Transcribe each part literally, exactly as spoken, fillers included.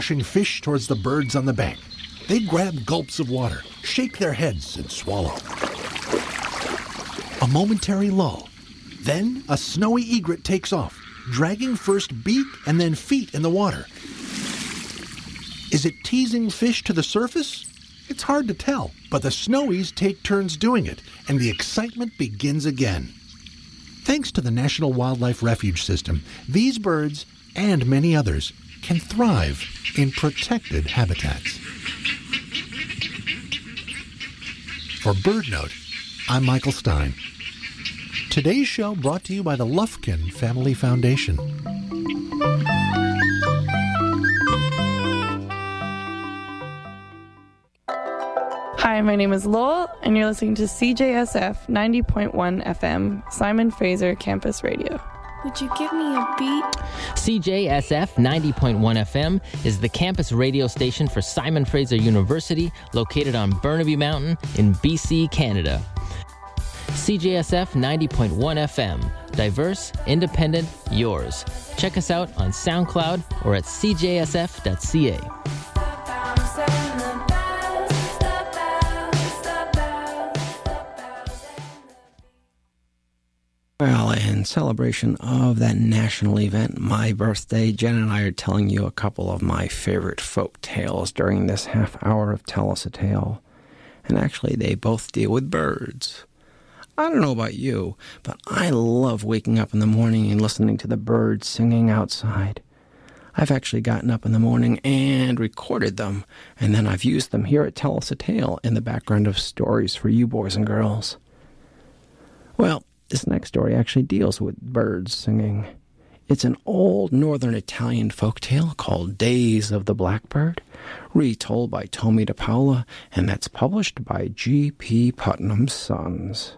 rushing fish towards the birds on the bank. They grab gulps of water, shake their heads, and swallow. A momentary lull. Then a snowy egret takes off, dragging first beak and then feet in the water. Is it teasing fish to the surface? It's hard to tell, but the snowies take turns doing it, and the excitement begins again. Thanks to the National Wildlife Refuge System, these birds, and many others, can thrive in protected habitats. For BirdNote, I'm Michael Stein. Today's show brought to you by the Lufkin Family Foundation. Hi, my name is Lowell, and you're listening to C J S F ninety point one F M, Simon Fraser Campus Radio. Would you give me a beat? C J S F ninety point one F M is the campus radio station for Simon Fraser University, located on Burnaby Mountain in B C, Canada. C J S F ninety point one F M. Diverse, independent, yours. Check us out on SoundCloud or at c j s f dot c a. Well, in celebration of that national event, my birthday, Jen and I are telling you a couple of my favorite folk tales during this half hour of Tell Us a Tale. And actually, they both deal with birds. I don't know about you, but I love waking up in the morning and listening to the birds singing outside. I've actually gotten up in the morning and recorded them, and then I've used them here at Tell Us a Tale in the background of stories for you boys and girls. Well, this next story actually deals with birds singing. It's an old northern Italian folktale called Days of the Blackbird, retold by Tommy DePaola, and that's published by G P Putnam's Sons.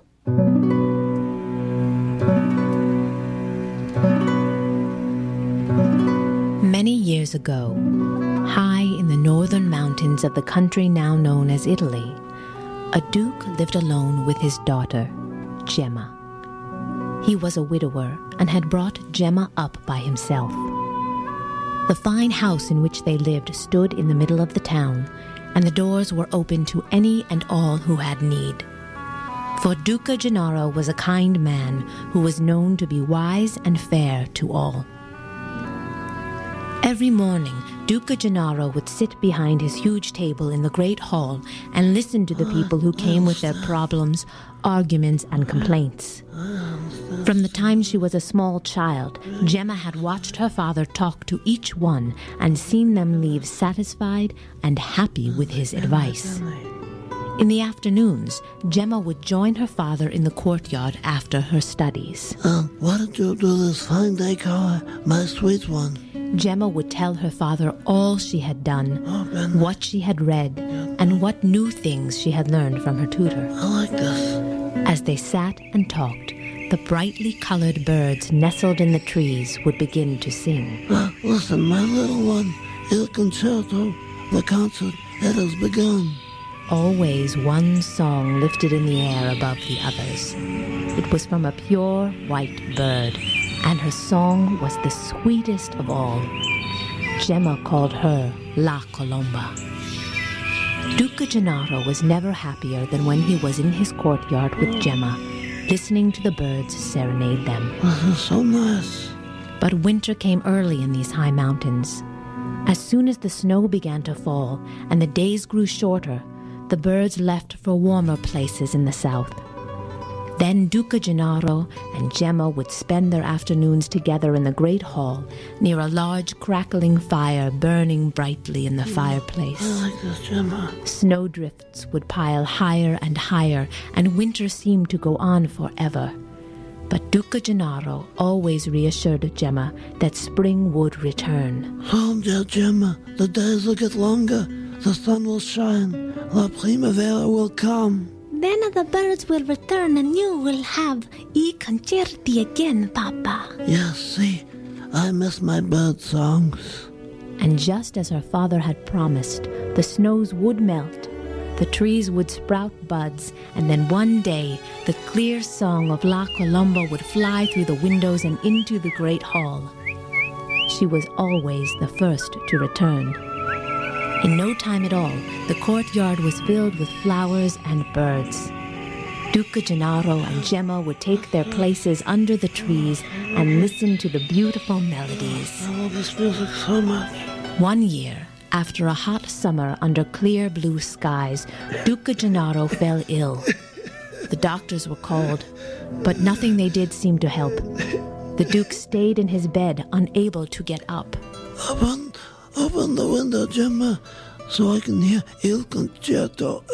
Many years ago, high in the northern mountains of the country now known as Italy, a duke lived alone with his daughter, Gemma. He was a widower and had brought Gemma up by himself. The fine house in which they lived stood in the middle of the town, and the doors were open to any and all who had need. For Duca Gennaro was a kind man who was known to be wise and fair to all. Every morning, Duca Gennaro would sit behind his huge table in the great hall and listen to the people who came with their problems, arguments, and complaints. From the time she was a small child, Gemma had watched her father talk to each one and seen them leave satisfied and happy with his advice. In the afternoons, Gemma would join her father in the courtyard after her studies. Uh, what did you do this fine day, Cara, my sweet one? Gemma would tell her father all she had done, oh, what she had read, and what new things she had learned from her tutor. I like this. As they sat and talked, the brightly colored birds nestled in the trees would begin to sing. Uh, listen, my little one, Il Concerto, the concert, it has begun. Always one song lifted in the air above the others. It was from a pure white bird, and her song was the sweetest of all. Gemma called her La Colomba. Duca Gennaro was never happier than when he was in his courtyard with Gemma, listening to the birds serenade them. This is so nice. But winter came early in these high mountains. As soon as the snow began to fall and the days grew shorter, the birds left for warmer places in the south. Then Duca Gennaro and Gemma would spend their afternoons together in the great hall, near a large crackling fire burning brightly in the fireplace. I like this, Gemma. Snowdrifts would pile higher and higher, and winter seemed to go on forever. But Duca Gennaro always reassured Gemma that spring would return. Home, dear Gemma, the days will get longer. The sun will shine. La primavera will come. Then the birds will return and you will have I Concerti again, Papa. Yes, see, I miss my bird songs. And just as her father had promised, the snows would melt, the trees would sprout buds, and then one day the clear song of La Colomba would fly through the windows and into the great hall. She was always the first to return. In no time at all, the courtyard was filled with flowers and birds. Duca Gennaro and Gemma would take their places under the trees and listen to the beautiful melodies. I love this music so much. One year, after a hot summer under clear blue skies, Duca Gennaro fell ill. The doctors were called, but nothing they did seemed to help. The Duke stayed in his bed, unable to get up. Open, open the window, Gemma, so I can hear Il Concerto.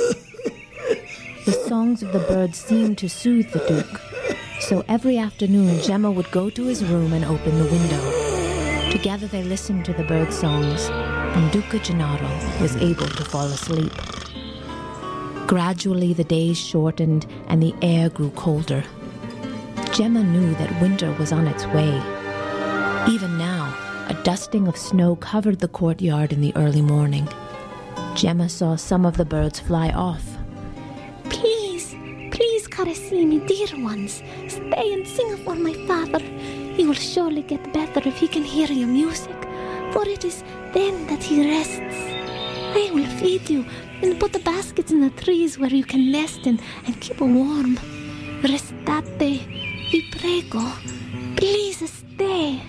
The songs of the birds seemed to soothe the Duke, so every afternoon Gemma would go to his room and open the window. Together they listened to the bird songs, and Duca Gennaro was able to fall asleep. Gradually the days shortened and the air grew colder. Gemma knew that winter was on its way. Even now, a dusting of snow covered the courtyard in the early morning. Gemma saw some of the birds fly off. Please, please, Carissimi, dear ones, stay and sing for my father. He will surely get better if he can hear your music, for it is then that he rests. I will feed you and put the baskets in the trees where you can nest in and keep warm. Restate, vi prego. Please stay.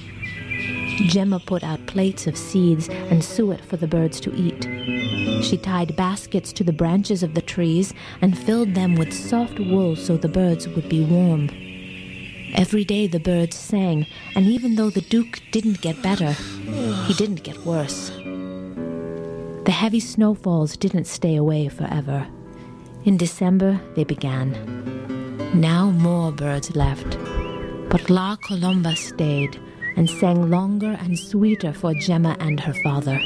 Gemma put out plates of seeds and suet for the birds to eat. She tied baskets to the branches of the trees and filled them with soft wool so the birds would be warm. Every day the birds sang, and even though the Duke didn't get better, he didn't get worse. The heavy snowfalls didn't stay away forever. In December, they began. Now more birds left, but La Colomba stayed and sang longer and sweeter for Gemma and her father.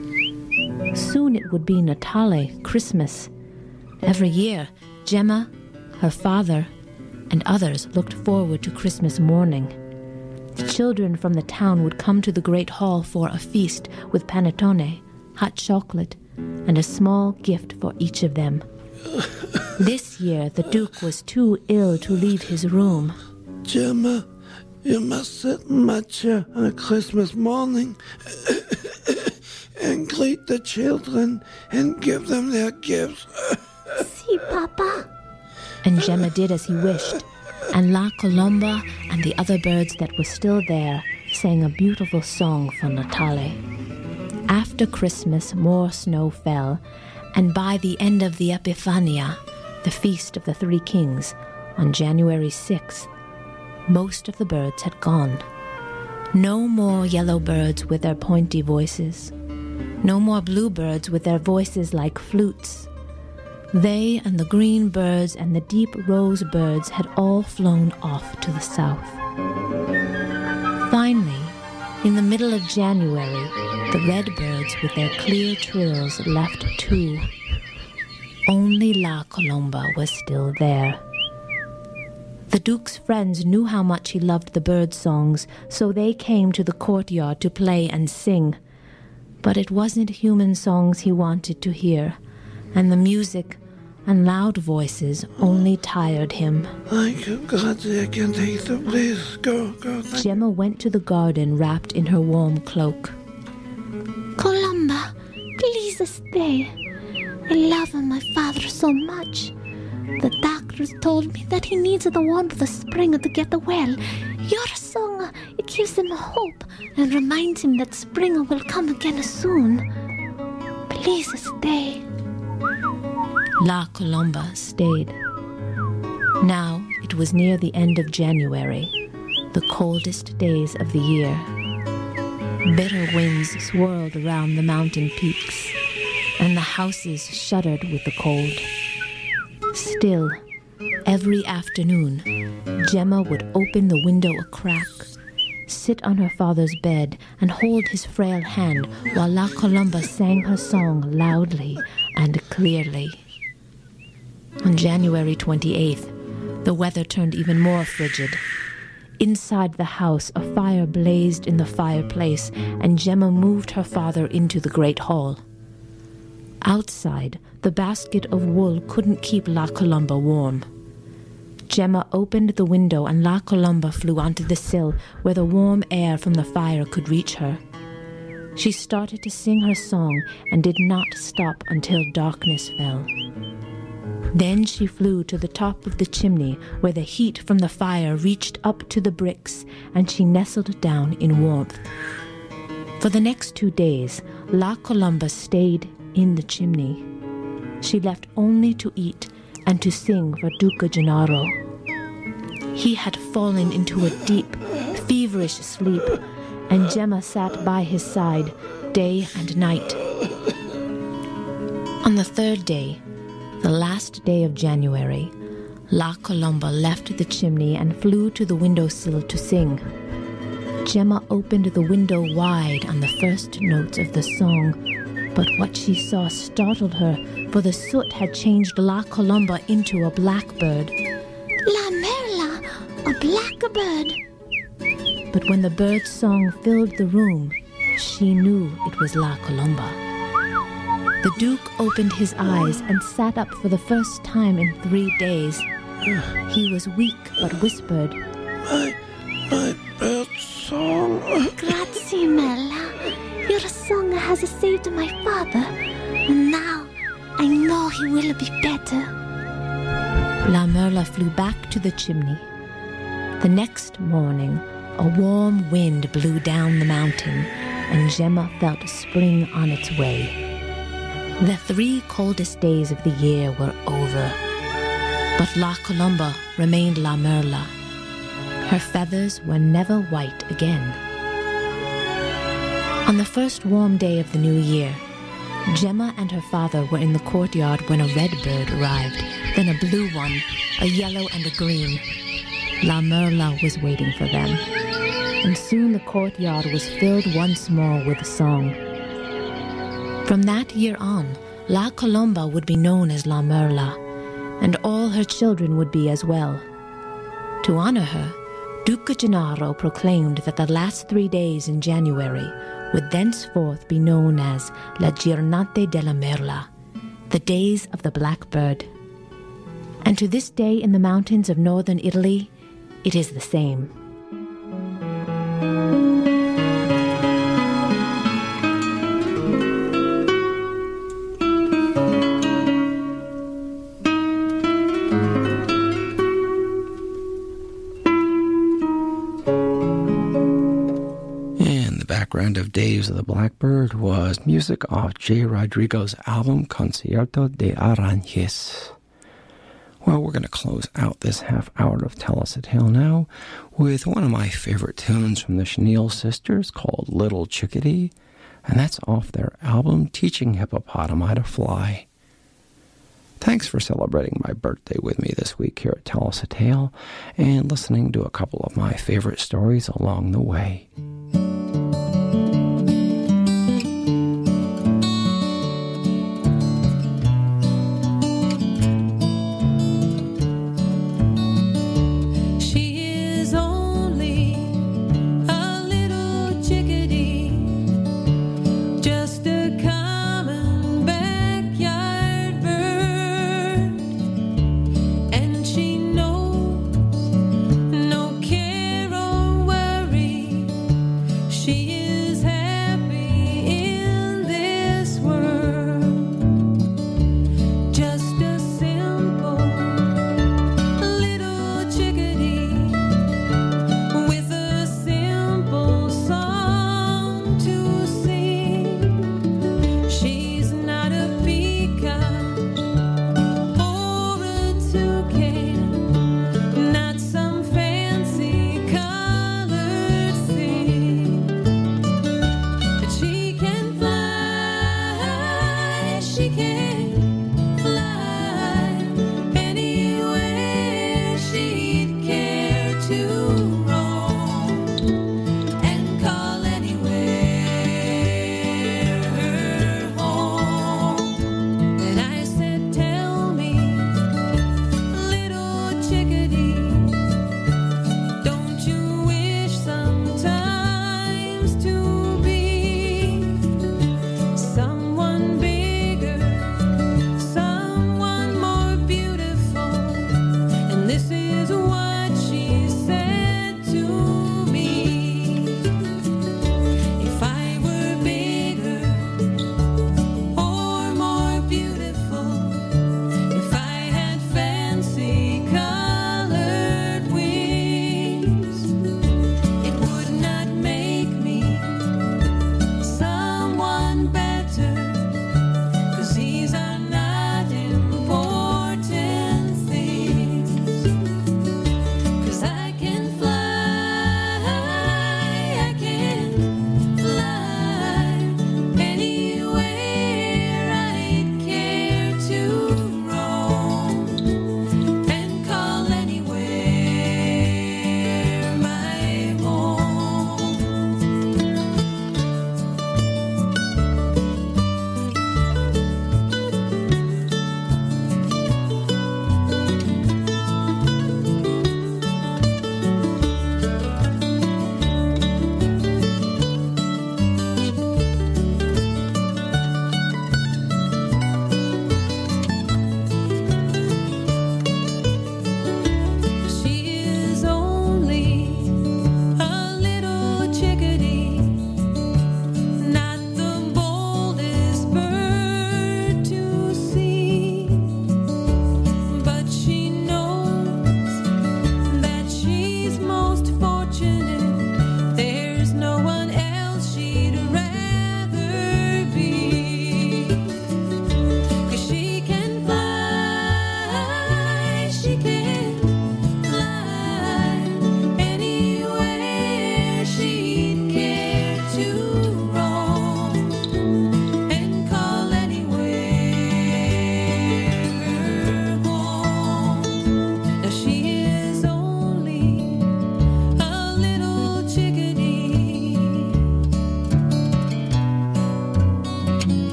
Soon it would be Natale, Christmas. Every year, Gemma, her father, and others looked forward to Christmas morning. The children from the town would come to the great hall for a feast with panettone, hot chocolate, and a small gift for each of them. This year, the Duke was too ill to leave his room. Gemma, you must sit in my chair on a Christmas morning and greet the children and give them their gifts. Si, Papa. And Gemma did as he wished, and La Colomba and the other birds that were still there sang a beautiful song for Natale. After Christmas, more snow fell, and by the end of the Epifania, the Feast of the Three Kings, on January sixth, most of the birds had gone. No more yellow birds with their pointy voices. No more bluebirds with their voices like flutes. They and the green birds and the deep rose birds had all flown off to the south. Finally, in the middle of January, the red birds with their clear trills left too. Only La Colomba was still there. The Duke's friends knew how much he loved the bird songs, so they came to the courtyard to play and sing. But it wasn't human songs he wanted to hear, and the music and loud voices only tired him. Thank you, Grazie, I can take the please. Go, go. Gemma went to the garden wrapped in her warm cloak. Colomba, please stay. I love my father so much. The doctors told me that he needs the warmth of the spring to get well. Your song, it gives him hope and reminds him that spring will come again soon. Please stay. La Colomba stayed. Now it was near the end of January, the coldest days of the year. Bitter winds swirled around the mountain peaks, and the houses shuddered with the cold. Still, every afternoon, Gemma would open the window a crack, sit on her father's bed, and hold his frail hand while La Colomba sang her song loudly and clearly. On January twenty-eighth, the weather turned even more frigid. Inside the house, a fire blazed in the fireplace, and Gemma moved her father into the great hall. Outside, the basket of wool couldn't keep La Colomba warm. Gemma opened the window, and La Colomba flew onto the sill where the warm air from the fire could reach her. She started to sing her song and did not stop until darkness fell. Then she flew to the top of the chimney where the heat from the fire reached up to the bricks, and she nestled down in warmth. For the next two days, La Colomba stayed in the chimney. She left only to eat and to sing for Duca Gennaro. He had fallen into a deep, feverish sleep, and Gemma sat by his side day and night. On the third day, the last day of January, La Colomba left the chimney and flew to the windowsill to sing. Gemma opened the window wide on the first notes of the song, but what she saw startled her, for the soot had changed La Colomba into a blackbird. La Merla, a blackbird. But when the bird's song filled the room, she knew it was La Colomba. The Duke opened his eyes and sat up for the first time in three days. He was weak, but whispered, My, my bird song. Grazie, Merla. Your song has saved my father, and now I know he will be better. La Merla flew back to the chimney. The next morning, a warm wind blew down the mountain, and Gemma felt spring on its way. The three coldest days of the year were over, but La Colomba remained La Merla. Her feathers were never white again. On the first warm day of the new year, Gemma and her father were in the courtyard when a red bird arrived, then a blue one, a yellow and a green. La Merla was waiting for them, and soon the courtyard was filled once more with song. From that year on, La Colomba would be known as La Merla, and all her children would be as well. To honor her, Duca Gennaro proclaimed that the last three days in January would thenceforth be known as La Giornate della Merla, the days of the blackbird. And to this day in the mountains of northern Italy, it is the same. Background of Days of the Blackbird was music off J. Rodrigo's album Concierto de Aranjuez. Well, we're going to close out this half hour of Tell Us a Tale now with one of my favorite tunes from the Chenille Sisters called Little Chickadee, and that's off their album Teaching Hippopotami to Fly. Thanks for celebrating my birthday with me this week here at Tell Us a Tale and listening to a couple of my favorite stories along the way. No care or worry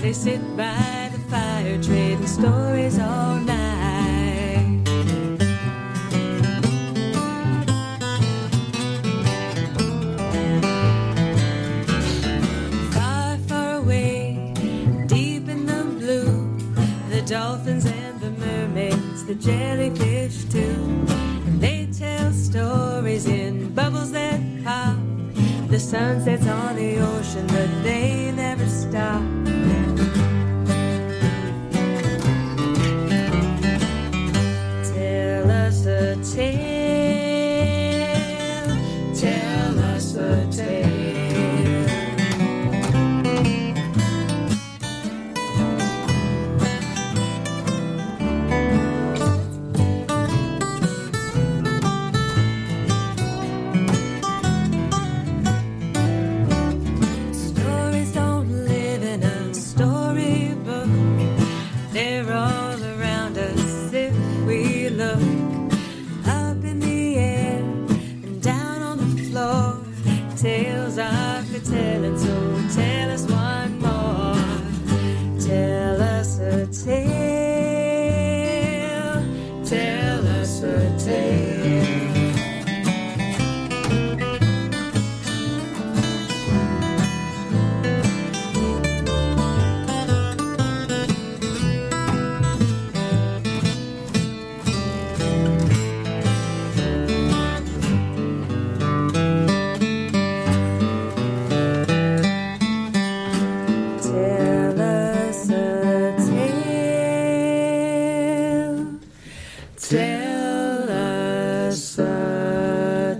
They sit by the fire trading stories all night. Far, far away, deep in the blue, the dolphins and the mermaids, the jellyfish too. And they tell stories in bubbles that pop. The sun sets on the ocean, but they never stop. Tell us a tale, tell us a tale. Stories don't live in a storybook. They're all around us if we look. Up in the air and down on the floor. Tales are for telling, so tell us one more. Tell us a tale, tell us a tale. Tell us a tale. Tell us a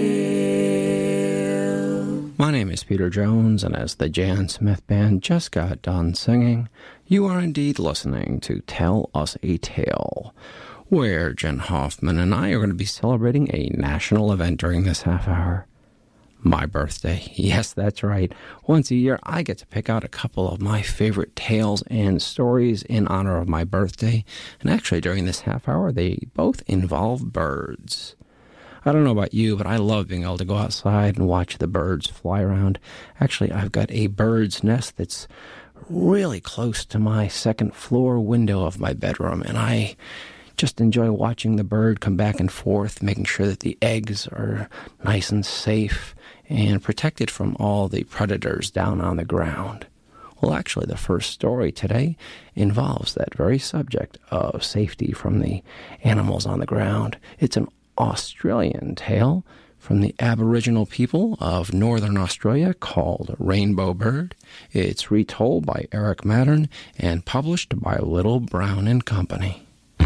tale. My name is Peter Jones, and as the Jan Smith Band just got done singing, you are indeed listening to Tell Us a Tale, where Jen Hoffman and I are going to be celebrating a national event during this half hour. My birthday. Yes, that's right. Once a year, I get to pick out a couple of my favorite tales and stories in honor of my birthday. And actually, during this half hour, they both involve birds. I don't know about you, but I love being able to go outside and watch the birds fly around. Actually, I've got a bird's nest that's really close to my second floor window of my bedroom, and I just enjoy watching the bird come back and forth, making sure that the eggs are nice and safe and protected from all the predators down on the ground. Well, actually, the first story today involves that very subject of safety from the animals on the ground. It's an Australian tale from the Aboriginal people of Northern Australia called Rainbow Bird. It's retold by Eric Mattern and published by Little Brown and Company.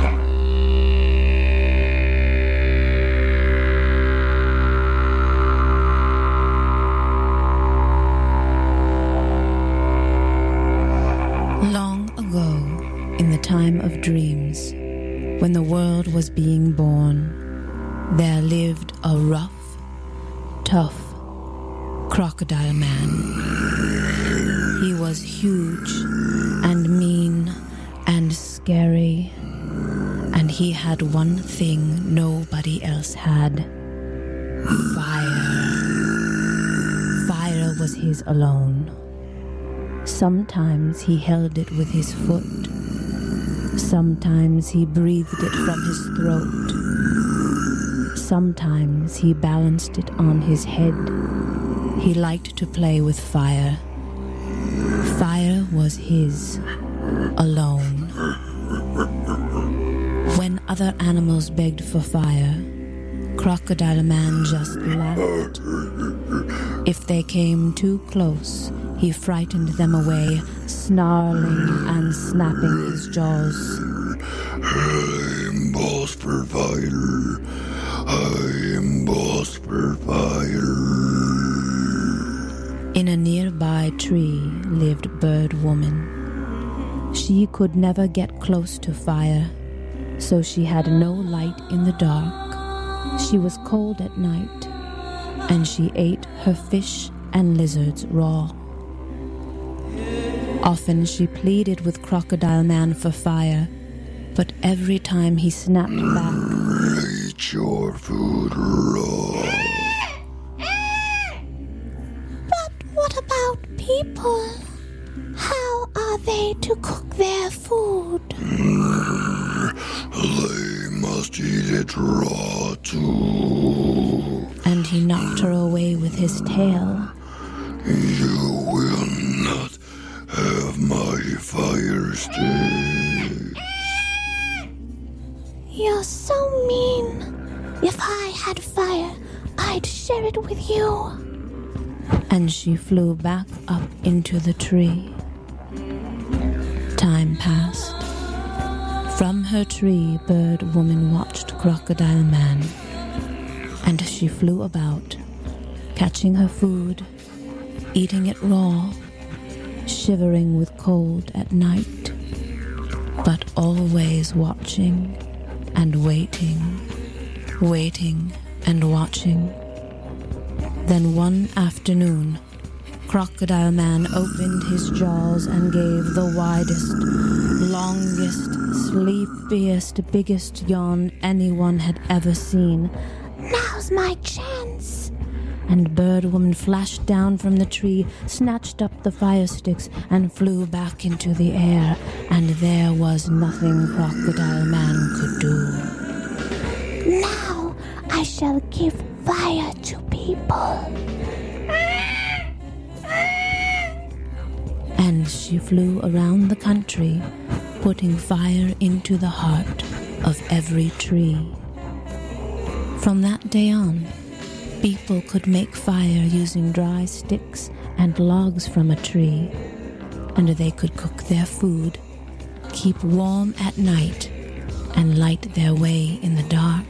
Long ago, in the time of dreams, when the world was being born, there lived a rough, tough crocodile man. He was huge and mean and scary, and he had one thing nobody else had: fire. Fire was his alone. Sometimes he held it with his foot. Sometimes he breathed it from his throat. Sometimes he balanced it on his head. He liked to play with fire. Fire was his alone. When other animals begged for fire, Crocodile Man just laughed. If they came too close, he frightened them away, snarling and snapping his jaws. I'm boss for fire. I'm boss for fire. In a nearby tree lived Bird Woman. She could never get close to fire, so she had no light in the dark. She was cold at night, and she ate her fish and lizards raw. Often she pleaded with Crocodile Man for fire, but every time he snapped back, Eat your food raw. But what about people? How are are they to cook their food? They must eat it raw too. And he knocked her away with his tail. You will not have my fire stick. You're so mean. If I had fire, I'd share it with you. And she flew back up into the tree. Time passed. From her tree, Bird Woman watched Crocodile Man. And she flew about, catching her food, eating it raw, shivering with cold at night, but always watching and waiting, waiting and watching. Then one afternoon, Crocodile Man opened his jaws and gave the widest, longest, sleepiest, biggest yawn anyone had ever seen. Now's my chance. And Bird Woman flashed down from the tree, snatched up the fire sticks, and flew back into the air. And there was nothing Crocodile Man could do. Now I shall give fire to people. And she flew around the country, putting fire into the heart of every tree. From that day on, people could make fire using dry sticks and logs from a tree, and they could cook their food, keep warm at night, and light their way in the dark.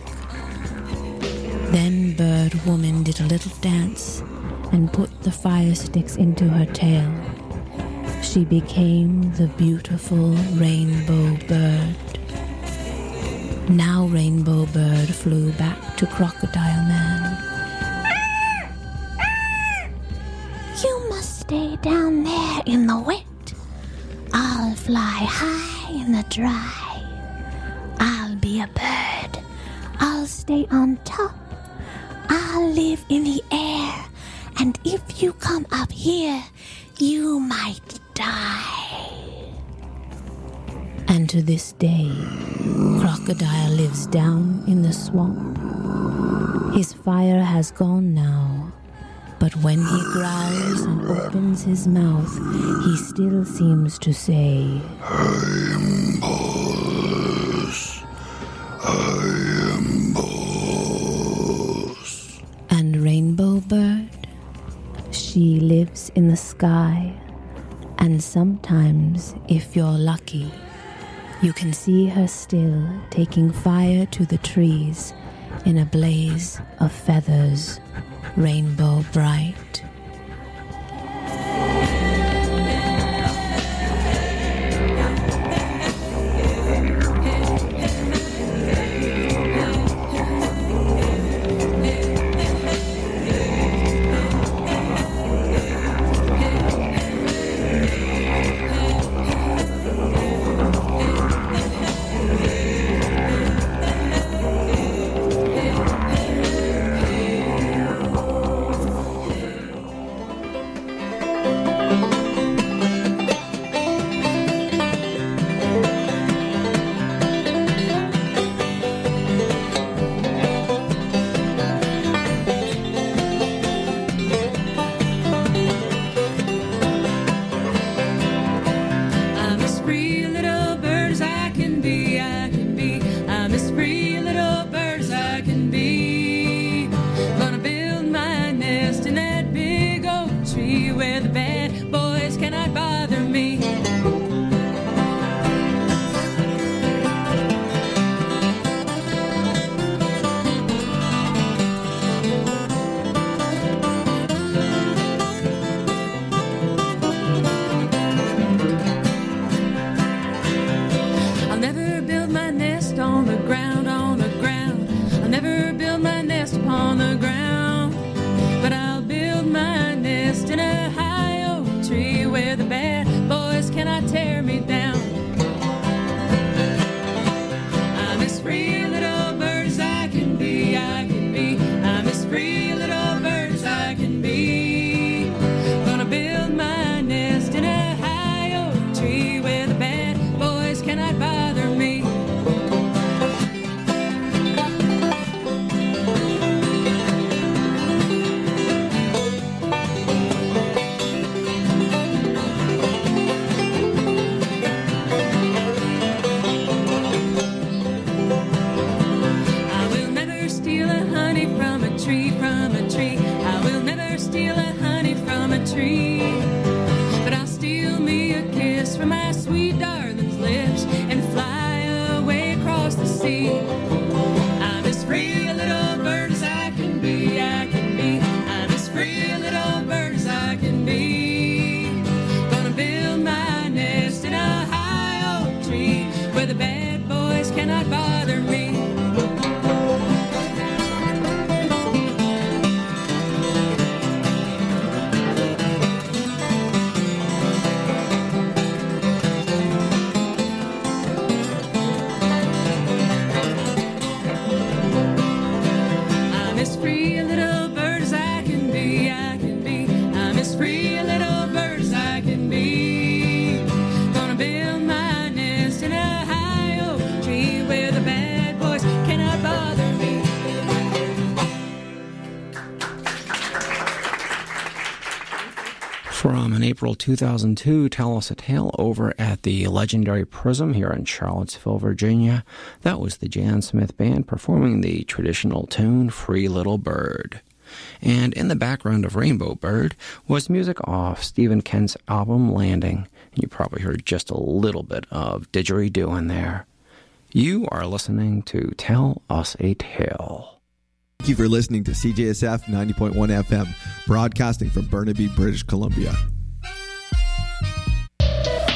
Then Bird Woman did a little dance and put the fire sticks into her tail. She became the beautiful Rainbow Bird. Now Rainbow Bird flew back to Crocodile Man. You must stay down there in the wet. I'll fly high in the dry. I'll be a bird. I'll stay on top. I'll live in the air. And if you come up here, you might die. And to this day, Crocodile lives down in the swamp. His fire has gone now, but when he growls and opens his mouth, he still seems to say, I am boss. I am boss. And Rainbow Bird, she lives in the sky, and sometimes, if you're lucky, you can see her still taking fire to the trees in a blaze of feathers, rainbow bright. tree where the bad boys cannot bother me. Tree from a tree. I will never steal a honey from a tree, but I'll steal me a kiss from my sweet darling's lips and fly away across the sea. I'm as free a little bird as I can be, I can be. I'm as free a little bird as I can be. Gonna build my nest in a high oak tree where the bad boys cannot bother me. From an April two thousand two Tell Us a Tale over at the legendary Prism here in Charlottesville, Virginia, that was the Jan Smith Band performing the traditional tune Free Little Bird. And in the background of Rainbow Bird was music off Stephen Kent's album Landing. And you probably heard just a little bit of didgeridoo in there. You are listening to Tell Us a Tale. Thank you for listening to C J S F ninety point one F M, broadcasting from Burnaby, British Columbia.